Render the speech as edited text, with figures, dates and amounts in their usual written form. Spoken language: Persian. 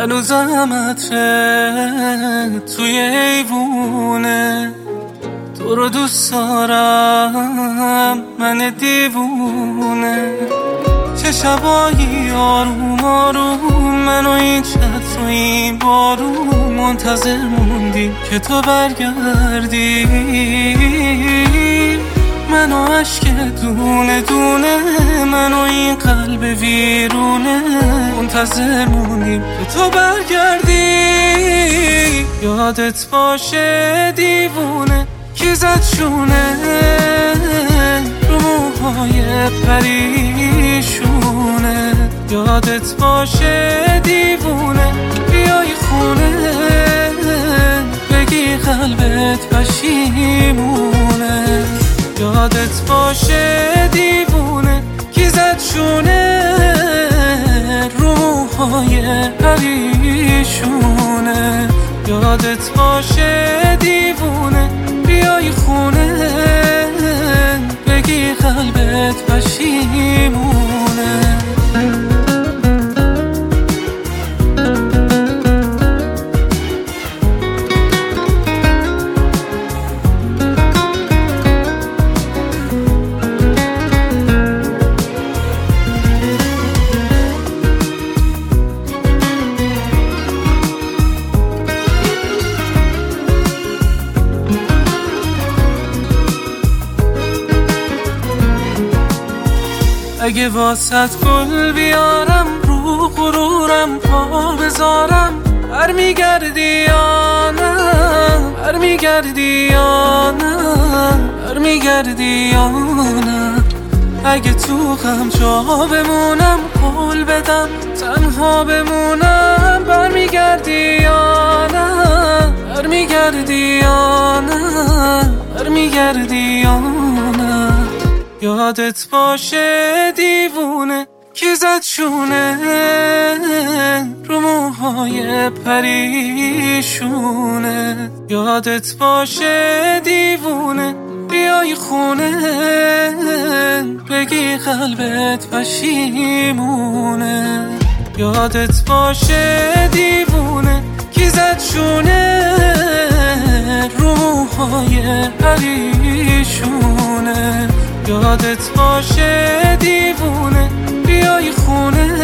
هنوزم عطرت توی ایوونه، تو رو دوست دارم من دیوونه. چه شبایی آروم آروم من و این چتر و این بارون منتظر موندیم که تو برگردی. من و عشق دونه دونه، من و این قلب ویرونه منتظر موندیم که تو برگردی. یادت باشه دیوونه کی زد شونه رو موهای پریشونه. یادت باشه دیوونه بیای خونه بگی قلبت پشیمونه. یادت باشه دیوونه کی زد شونه رو موهای پریشونه. یادت باشه دیوونه بیای خونه بگی قلبت پشیمونه. اگه واسط گل بیارم رو غرورم پا بذارم، برمیگردی یا نه، برمیگردی یا نه، برمیگردی یا نه. اگه تو غم جا بمونم قول بدم تنها بمونم، برمیگردی یا نه، برمیگردی یا نه، برمیگردی یا نه. یادت باشه دیوونه کی زد شونه رو موهای پریشونه. یادت باشه دیوونه بیای خونه بگی قلبت پشیمونه. یادت باشه دیوونه کی زد شونه رو موهای پریشونه. یادت باشه دیوونه بیای خونه